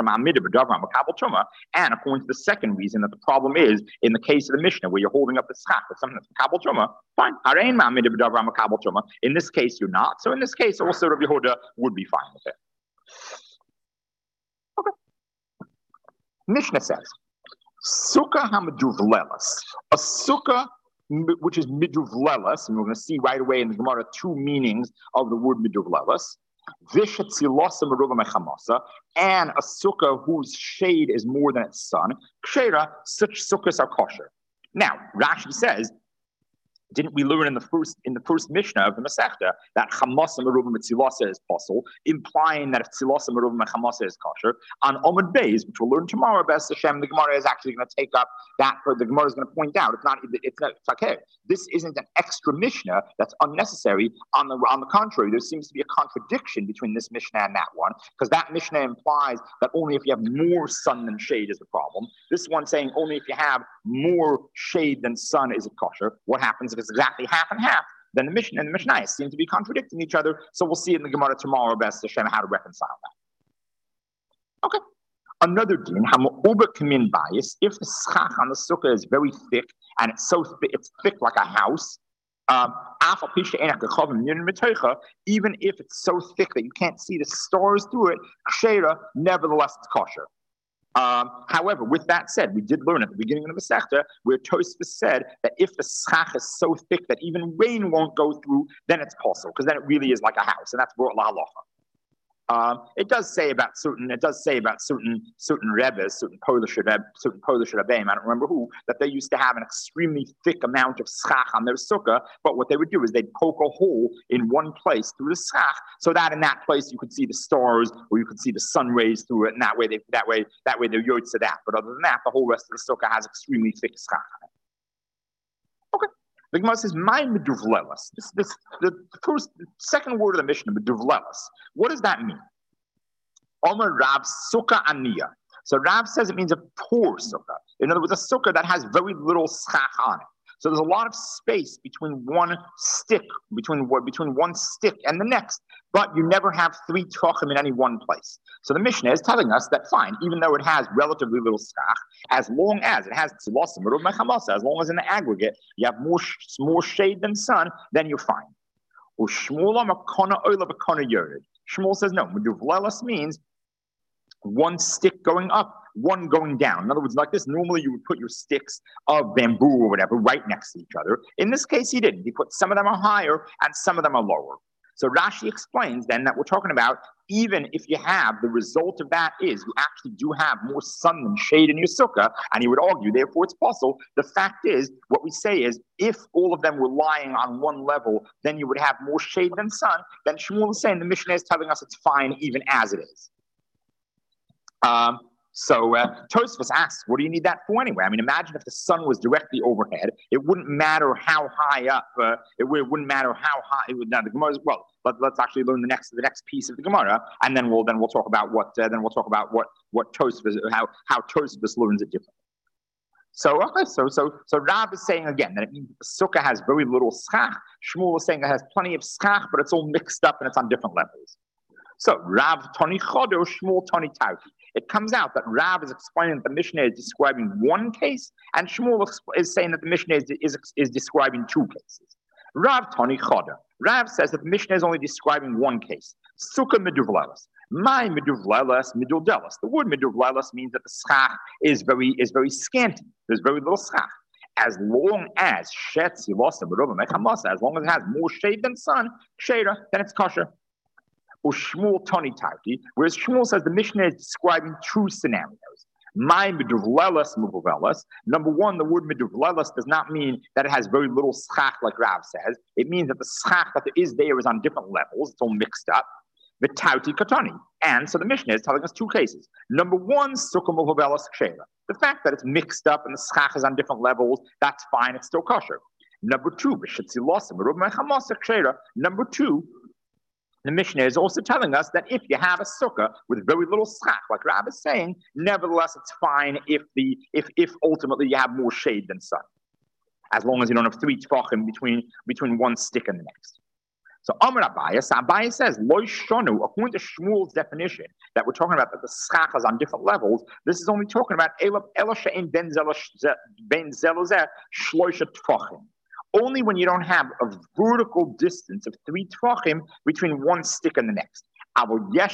the second reason that the problem is in the case of the Mishnah where you're holding up the schach with something that's makabel truma, fine. In this case, you're not. So in this case, also Rabbi Yehuda would be fine with it. Okay. Mishnah says, Sukkah hamiduvlelas, a sukkah which is miduvlelas, and we're going to see right away in the Gemara two meanings of the word miduvlelas. And a sukkah whose shade is more than its sun, kshera, such sukkahs are kosher. Now, Rashi says, didn't we learn in the first in the first Mishnah of the Masechta that chamasa merubah mitzilasa is possible, implying that if tzilasa merubah chamasa is kosher? On Omid Beis, which we'll learn tomorrow, B'ez Hashem, the Gemara is actually going to take up that. The Gemara is going to point out it's not it's not it's okay. This isn't an extra Mishnah that's unnecessary. On the on the contrary, there seems to be a contradiction between this Mishnah and that one, because that Mishnah implies that only if you have more sun than shade is the problem. This one saying only if you have more shade than sun is it kosher. What happens if it's exactly half and half? Then the Mishnah and the Mishnah seem to be contradicting each other. So we'll see in the Gemara tomorrow, B'ez Hashem, how to reconcile that. Okay. Another din, ha'ma'uba kamin bias, if the schach on the sukkah is very thick and it's so thick, it's thick like a house, um, even if it's so thick that you can't see the stars through it, kshera, nevertheless it's kosher. Um, however, with that said, we did learn at the beginning of the Masechta where Tosfos said that if the schach is so thick that even rain won't go through, then it's possible, because then it really is like a house, and that's brought la halacha. Um, it does say about certain. It does say about certain certain rebbes, certain Polish rebbe, certain Polish rebbeim. I don't remember who, that they used to have an extremely thick amount of schach on their sukkah. But what they would do is they'd poke a hole in one place through the schach, so that in that place you could see the stars or you could see the sun rays through it, and that way they that way that way they're yotze to that. But other than that, the whole rest of the sukkah has extremely thick schach on it. Okay. The Gemara says, "My meduvlelas." This, this, the first, the second word of the Mishnah, meduvlelas. What does that mean? Omer Rav sukkah aniya. So Rav says it means a poor sukkah. In other words, a sukkah that has very little schach on it. So there's a lot of space between one stick, between between one stick and the next, but you never have three tefachim in any one place. So the Mishnah is telling us that fine, even though it has relatively little schach, as long as it has tzilosim, merubah chamasa, as long as in the aggregate you have more more shade than sun, then you're fine. Shmuel says no. Meduvlelas means one stick going up, one going down. In other words, like this, normally you would put your sticks of bamboo or whatever right next to each other. In this case, he didn't. He put some of them are higher and some of them are lower. So Rashi explains then that we're talking about even if you have, the result of that is you actually do have more sun than shade in your sukkah, and he would argue, therefore it's possible. The fact is, what we say is, if all of them were lying on one level, then you would have more shade than sun. Then Shmuel is saying, the Mishnah is telling us it's fine even as it is. Um, so uh, Tosfos asks, what do you need that for anyway? I mean, imagine if the sun was directly overhead. It wouldn't matter how high up. Uh, it, would, it wouldn't matter how high. It would. Now the Gemara. Well, let, let's actually learn the next the next piece of the Gemara, and then we'll then we'll talk about what uh, then we'll talk about what what Tosfos how how Tosfos learns it differently. So okay, so so so Rav is saying again that it means the sukkah has very little schach. Shmuel is saying it has plenty of schach, but it's all mixed up and it's on different levels. So Rav Tani Chodo, Shmuel Tani Tauki. It comes out that Rav is explaining that the Mishnah is describing one case, and Shmuel is saying that the Mishnah is, is, is describing two cases. Rav Tani Chodo. Rav says that the Mishnah is only describing one case. Sukkah meduvlelas. My meduvlelas, meduvlelas. The word meduvlelas means that the schach is very is very scanty. There's very little schach. As long as shet silosa merubah mechamasa, as long as it has more shade than sun, sheda, then it's kosher. Or Shmuel Tani Tauki, whereas Shmuel says the Mishnah is describing two scenarios. My meduvlelas muvuvelas. Number one, the word meduvlelas does not mean that it has very little schach like Rav says. It means that the schach that there is there is on different levels. It's all mixed up. the Tauti Katani. And so the Mishnah is telling us two cases. Number one, Sukkah Mulhavelas Kshela. The fact that it's mixed up and the schach is on different levels, that's fine, it's still kosher. Number two, Number two, the Mishnah is also telling us that if you have a sukkah with very little schach, like Rab is saying, nevertheless it's fine if the if if ultimately you have more shade than sun, as long as you don't have three tefachim between between one stick and the next. So Amar Abaye, so Abaye says, Lo shonu, according to Shmuel's definition, that we're talking about that the schach is on different levels, this is only talking about Ela she'en ben zelozeh shloisha tefachim. Only when you don't have a vertical distance of three tefachim between one stick and the next. But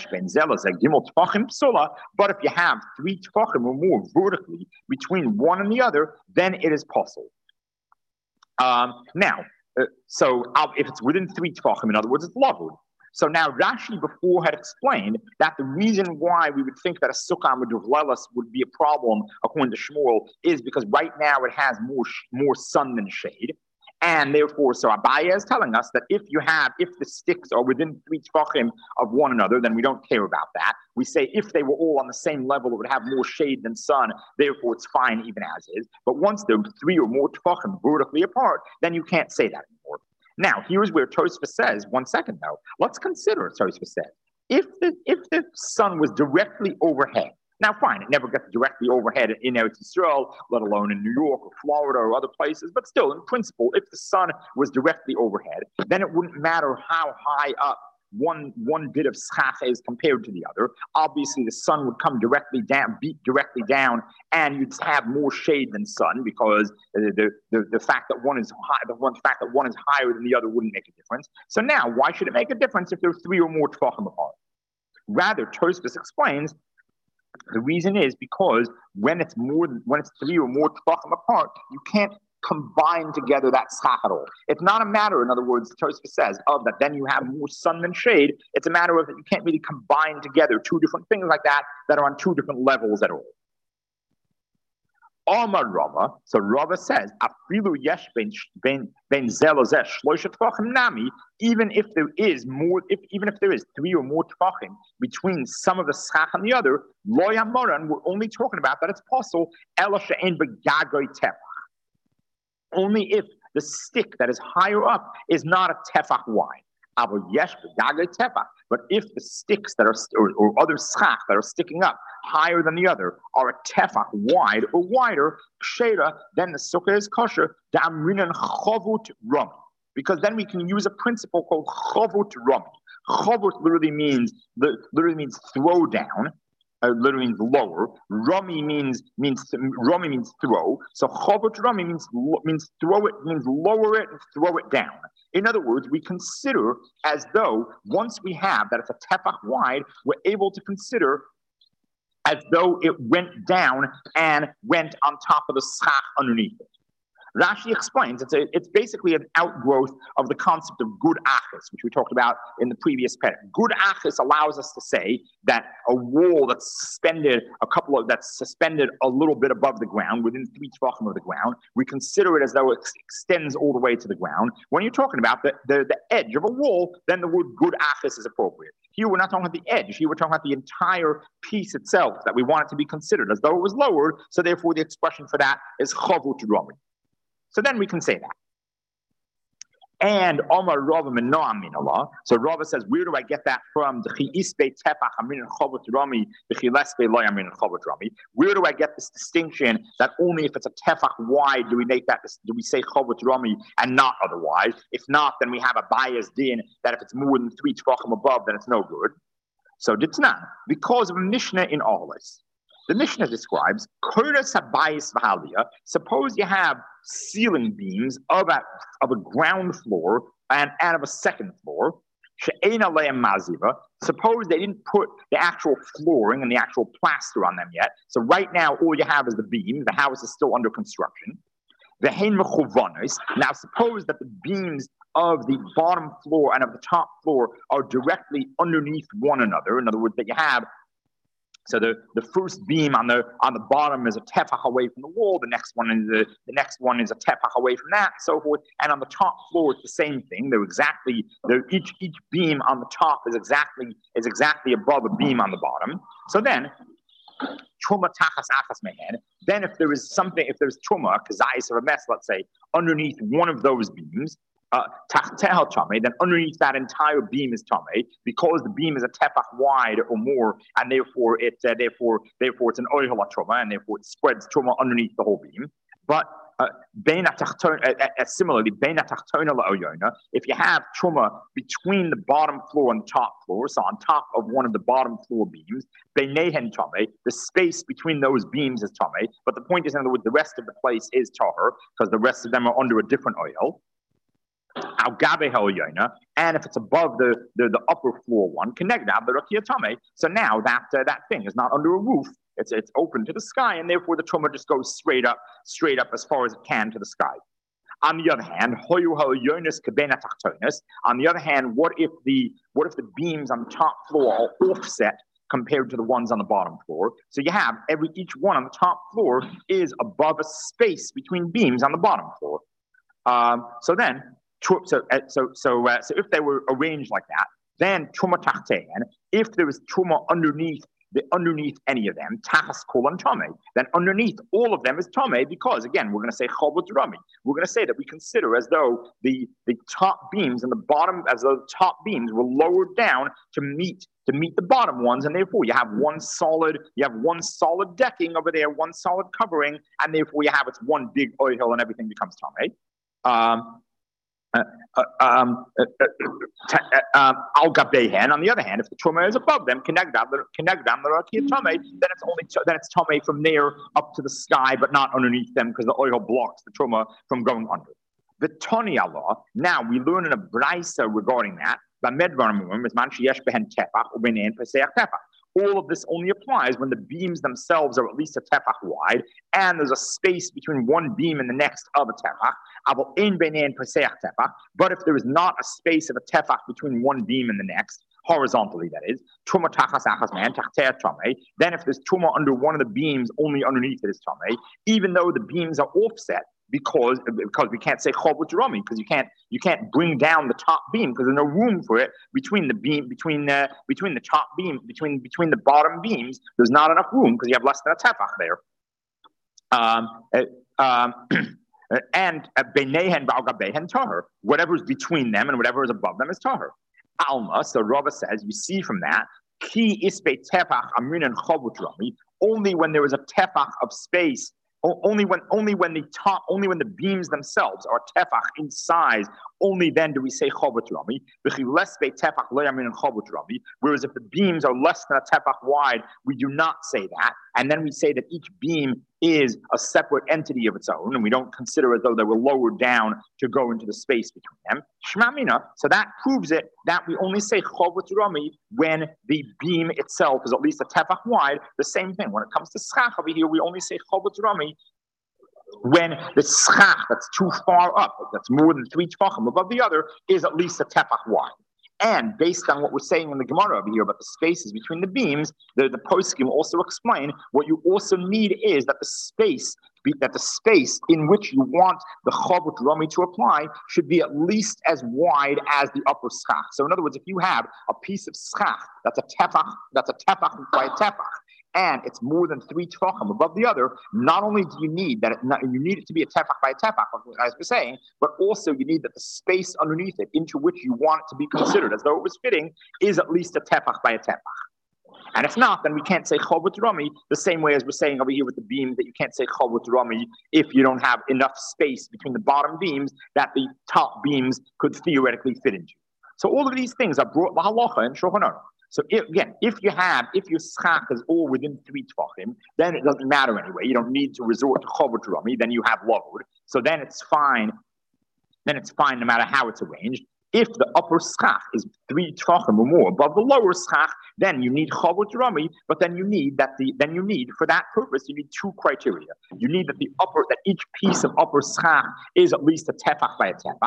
if you have three tefachim or more vertically between one and the other, then it is possible. Um, now, uh, so uh, if it's within three tefachim, in other words, it's lavud. So now Rashi before had explained that the reason why we would think that a sukkah meduvlelas would be a problem, according to Shmuel, is because right now it has more more sun than shade. And therefore, so Abaye is telling us that if you have, if the sticks are within three tefachim of one another, then we don't care about that. We say if they were all on the same level, it would have more shade than sun, therefore it's fine even as is. But once they're three or more tefachim vertically apart, then you can't say that anymore. Now, here's where Tosfos says, one second though, let's consider, Tosfos says, if the, if the sun was directly overhead, now, fine, it never gets directly overhead in Eretz Yisrael, let alone in New York or Florida or other places. But still, in principle, if the sun was directly overhead, then it wouldn't matter how high up one one bit of schach is compared to the other. Obviously, the sun would come directly down, beat directly down, and you'd have more shade than sun because the the, the fact that one is high, the one fact that one is higher than the other wouldn't make a difference. So now, why should it make a difference if there's three or more tefachim apart? Rather, Tosfos explains. The reason is because when it's more than when it's three or more tefachim apart, you can't combine together that schach at all. It's not a matter, in other words, Tosfos says, of that then you have more sun than shade. It's a matter of that you can't really combine together two different things like that that are on two different levels at all. Amar Rava, so Rava says, Afilu yesh ben ben ben zelozeh shloisha tefachim nami. Even if there is more, if even if there is three or more tefachim between some of the schach and the other, lo yamoran, we're only talking about that it's possible. Ela she'en begagoy tefach. Only if the stick that is higher up is not a tefach wide. But if the sticks that are or, or other schach that are sticking up higher than the other are a tefach wide or wider, kshera, then the sukkah is kosher. Da'amrinan chavut rami, because then we can use a principle called chavut rami. Chavut literally means literally means throw down. Uh, literally means lower. Rami means means Rami means throw. So chavut rami means means throw it means lower it and throw it down. In other words, we consider as though once we have that it's a tefach wide, we're able to consider as though it went down and went on top of the schach underneath it. Rashi explains it's a, it's basically an outgrowth of the concept of good achis, which we talked about in the previous pair. Good achis allows us to say that a wall that's suspended a couple of that's suspended a little bit above the ground, within three tefachim of the ground, we consider it as though it extends all the way to the ground. When you're talking about the, the, the edge of a wall, then the word good achis is appropriate. Here we're not talking about the edge. Here we're talking about the entire piece itself that we want it to be considered as though it was lowered. So therefore, the expression for that is chavut rami. So then we can say that. And Omar Rava Menoam Minallah. So Rava says, where do I get that from? Where do I get this distinction that only if it's a tefach wide do we make that, do we say chavut rami and not otherwise? If not, then we have a bias din that if it's more than three tefachim above, then it's no good. So Ditnan, because of a Mishnah in Ahalis. The Mishnah describes, suppose you have ceiling beams of a, of a ground floor and, and of a second floor. Suppose they didn't put the actual flooring and the actual plaster on them yet. So right now, all you have is the beams. The house is still under construction. Now, suppose that the beams of the bottom floor and of the top floor are directly underneath one another. In other words, that you have So the, the first beam on the on the bottom is a tefach away from the wall. The next one is the, the next one is a tefach away from that, and so forth. And on the top floor, it's the same thing. They're exactly they're each each beam on the top is exactly is exactly above a beam on the bottom. So then, truma tachas achas mehen. Then if there is something, if there's truma kazayis or a mess, let's say underneath one of those beams. Uh, then underneath that entire beam is tame, because the beam is a tefach wide or more, and therefore it uh, therefore therefore it's an oihel truma, and therefore it spreads truma underneath the whole beam. But uh, uh, uh, similarly, if you have truma between the bottom floor and the top floor, so on top of one of the bottom floor beams, the space between those beams is tame. But the point is, in other words, the rest of the place is tahor, because the rest of them are under a different oil. And if it's above the, the, the upper floor one, so now that uh, that thing is not under a roof, it's it's open to the sky, and therefore the truma just goes straight up, straight up as far as it can to the sky. On the other hand, on the other hand, what if the what if the beams on the top floor are offset compared to the ones on the bottom floor? So you have every each one on the top floor is above a space between beams on the bottom floor. Um, so then. So, so, so, uh, so if they were arranged like that, then truma tachtein. If there was truma underneath, the underneath any of them, tachas kol and tame, then underneath all of them is tame, because again we're going to say chavut rami. We're going to say that we consider as though the the top beams and the bottom, as though the top beams were lowered down to meet to meet the bottom ones, and therefore you have one solid, you have one solid decking over there, one solid covering, and therefore you have it's one big oil and everything becomes tame. Um, Uh, uh, um, uh, uh, uh, al gabehen. On the other hand, if the truma is above them, then it's only then it's tame from there up to the sky, but not underneath them, because the oil blocks the truma from going under. The Tony Allah. Now we learn in a brisa regarding that. All of this only applies when the beams themselves are at least a tefach wide, and there's a space between one beam and the next of a tefach. But if there is not a space of a tefach between one beam and the next, horizontally that is, then if there's truma under one of the beams, only underneath it is tame, even though the beams are offset, because because we can't say chavut rami, because you can't you can't bring down the top beam, because there's no room for it between the beam between the between the top beam between between the bottom beams. There's not enough room because you have less than a tefach there. Um, uh, um, and benehen ba'al tahor, whatever's between them and whatever is above them is tahor. Alma, so Rava says, you see from that, ki ispe tefach amrin and chavut rami, only when there is a tefach of space. Only when, only when the top, only when the beams themselves are tefach in size, only then do we say chavut rami. Whereas if the beams are less than a tefach wide, we do not say that, and then we say that each beam is a separate entity of its own, and we don't consider as though they were lowered down to go into the space between them. Shmamina. So that proves it that we only say chavut rami when the beam itself is at least a tefach wide. The same thing when it comes to schach over here, we only say chavut rami when the schach that's too far up, that's more than three tefachim above the other, is at least a tefach wide. And based on what we're saying in the Gemara over here about the spaces between the beams, the, the poskim also explain what you also need is that the space that the space in which you want the chavut rami to apply should be at least as wide as the upper schach. So in other words, if you have a piece of schach that's a tefach, that's a tefach by a tefach, and it's more than three tefachim above the other, not only do you need that it, not, you need it to be a tefach by a tefach, as we're saying, but also you need that the space underneath it, into which you want it to be considered as though it was fitting, is at least a tefach by a tefach. And if not, then we can't say chavut rami the same way as we're saying over here with the beams that you can't say chavut rami if you don't have enough space between the bottom beams that the top beams could theoretically fit into. So all of these things are brought lahalacha and Shulchan Aruch. So if, again, if you have, if your schach is all within three tefachim, then it doesn't matter anyway. You don't need to resort to chavut rami. Then you have lavud. So then it's fine. Then it's fine no matter how it's arranged. If the upper schach is three tefachim or more above the lower schach, then you need chavut rami. But then you need that the then you need for that purpose you need two criteria. You need that the upper that each piece of upper schach is at least a tefach by a tefach.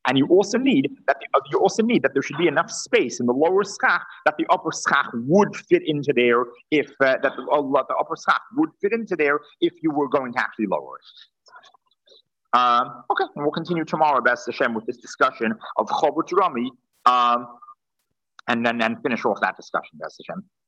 And you also need that the, uh, you also need that there should be enough space in the lower schach that the upper schach would fit into there if uh, that the, uh, the upper schach would fit into there if you were going to actually lower it. Um, okay, and we'll continue tomorrow, B'ez Hashem, with this discussion of Chobot Rami, um, and then and finish off that discussion, B'ez Hashem.